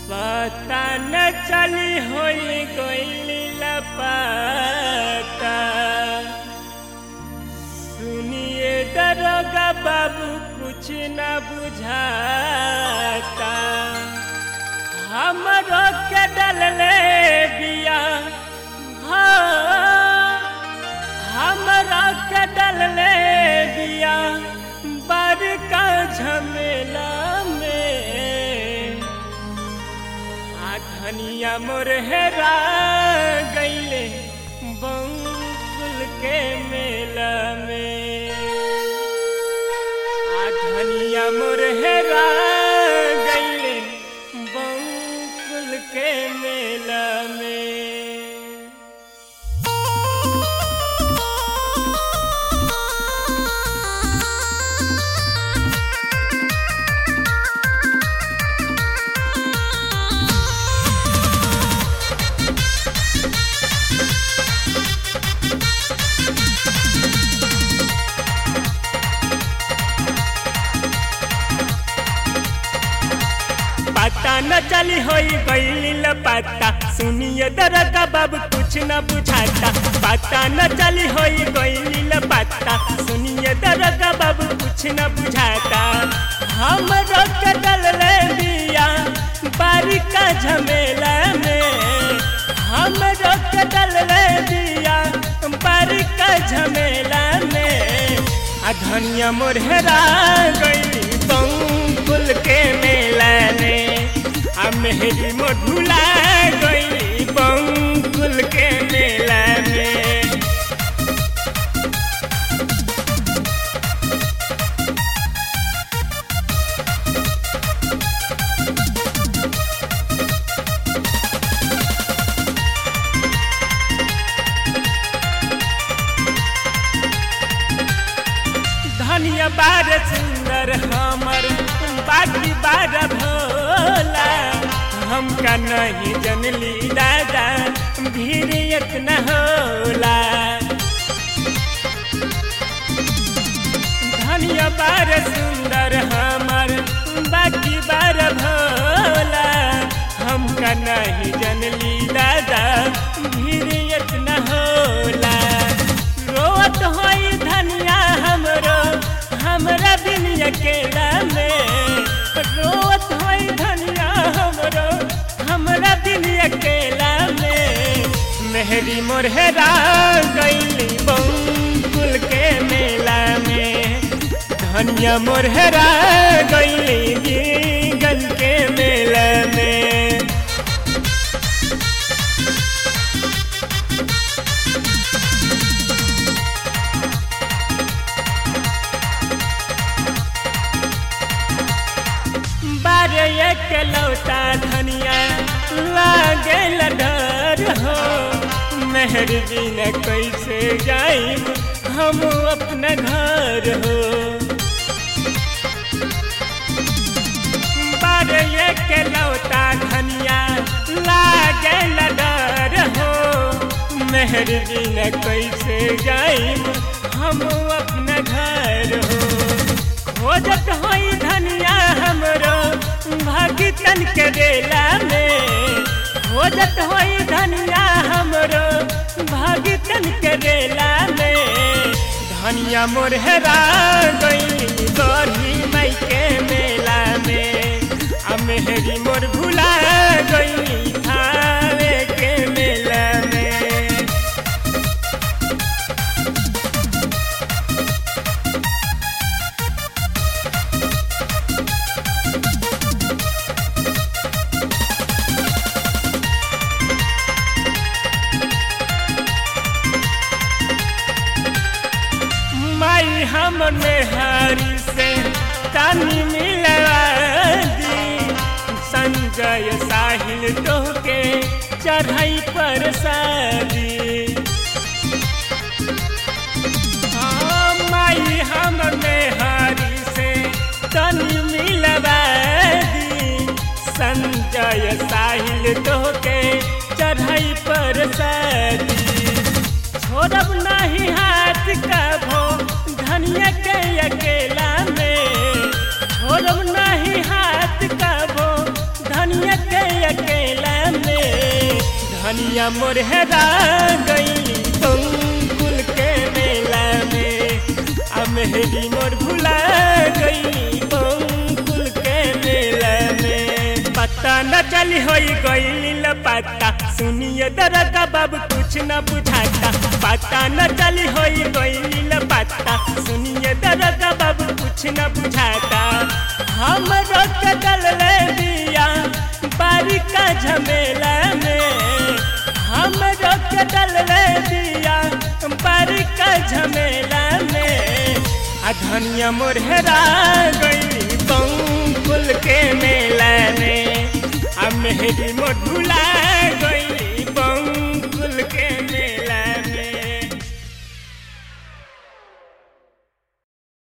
पता न चली होई गइली लापता। सुनिए दरोगा बाबू कुछ न बुझाता। हमरो के डलले बिया, हमरा के डलले बिया बड़का झमेला में। धनिया मोर हेरा गईले बंकुल के मेला में। धनिया मोर हेरा गईले बंकुल के मेला में। पता न चली होई गइली लापता। सुनिए दरोगा बाबू कुछ न बुझाता। पता न चली होई गइली लापता। सुनिए दरोगा बाबू कुछ न बुझाता। हमरो के डलले बिया बारिका झमेला में। हमरो के डलले बिया बारिका झमेला में। धनिया मोर हेरा गइली बंकुल के मेला में। मेहरी मोढुला गइली बंकुल के मेला में। धनिया बार सुंदर हमर बाकी बार भोला। हमका नहीं जनली दादा भीड़ इतना होला। धनिया बार सुंदर हमर बाकी बार भोला। हमका नहीं जनली दादा भीड़ इतना होला। रोत होई धनिया हमरो हमरा बिन अकेला में। रोत होई धनिया हमरो हमरा बिन अकेला में। मेहरी मोर हेरा गइली बंकुल के मेला में। धनिया मोर हेरा गइली बीगन के मेला में। बारे एक लौटा धनिया लागेल डर हो। मेहर बिन कैसे जाइब हम अपना घर हो। बारे एक लौटा धनिया लागेल डर हो। मेहर बिन कैसे जाइब हम अपना घर हो। खोजत होई धनिया हमरो भगतन के डेला में। खोजत होई धनिया हमरो भगतन के डेला में। धनिया मोर हेरा गइली गढ़ी माई के मेला में। मेहरी मोर भुला गइली थावे के मेला में। माई हम नेहारी से तानी मिलवा दी। संजय साहिल तोहके चढ़ाई पर शादी। माई हम नेहारी से तानी मिलवा दी। संजय साहिल तोहके चढ़ाई पर शादी। छोड़ब नहीं हाथ का भो धनिया के अकेला में। छोड़ब नहीं हाथ का भो धनिया के धनिया मोर हेरा गई बंकुल के मेला में आ मेहरी मोर भुला गई बंकुल के मेला में पता न चली होई गई लपता सुनिए दरगा बाबू कुछ न बुझाता पता न चली होई गई लपता सुनिए दरगा बाबू कुछ न बुझाता हम रोक डल ले दिया बारिका झमेला में हम रोक डल ले दिया बारिका झमेला में आ धनिया मोर हेरा गई बंकुल के मेला में आ मेहरी मोर भुला गई